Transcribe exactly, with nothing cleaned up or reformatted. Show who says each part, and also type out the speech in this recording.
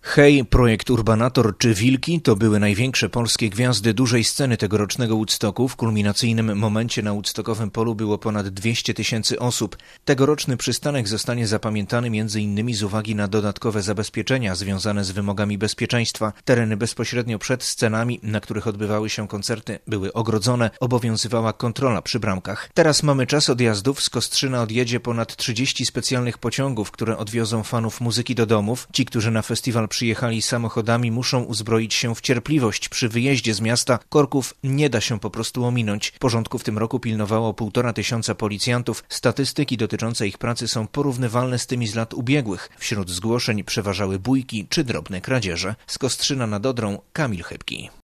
Speaker 1: Hej, Projekt Urbanator czy Wilki to były największe polskie gwiazdy dużej sceny tegorocznego Woodstocku. W kulminacyjnym momencie na woodstockowym polu było ponad dwieście tysięcy osób. Tegoroczny przystanek zostanie zapamiętany między innymi z uwagi na dodatkowe zabezpieczenia związane z wymogami bezpieczeństwa. Tereny bezpośrednio przed scenami, na których odbywały się koncerty, były ogrodzone, obowiązywała kontrola przy bramkach. Teraz mamy czas odjazdów. Z Kostrzyna odjedzie ponad trzydzieści specjalnych pociągów, które odwiozą fanów muzyki do domów. Ci, którzy na festiwal przyjechali samochodami, muszą uzbroić się w cierpliwość. Przy wyjeździe z miasta korków nie da się po prostu ominąć. Porządku w tym roku pilnowało półtora tysiąca policjantów. Statystyki dotyczące ich pracy są porównywalne z tymi z lat ubiegłych. Wśród zgłoszeń przeważały bójki czy drobne kradzieże. Z Kostrzyna nad Odrą Kamil Chybki.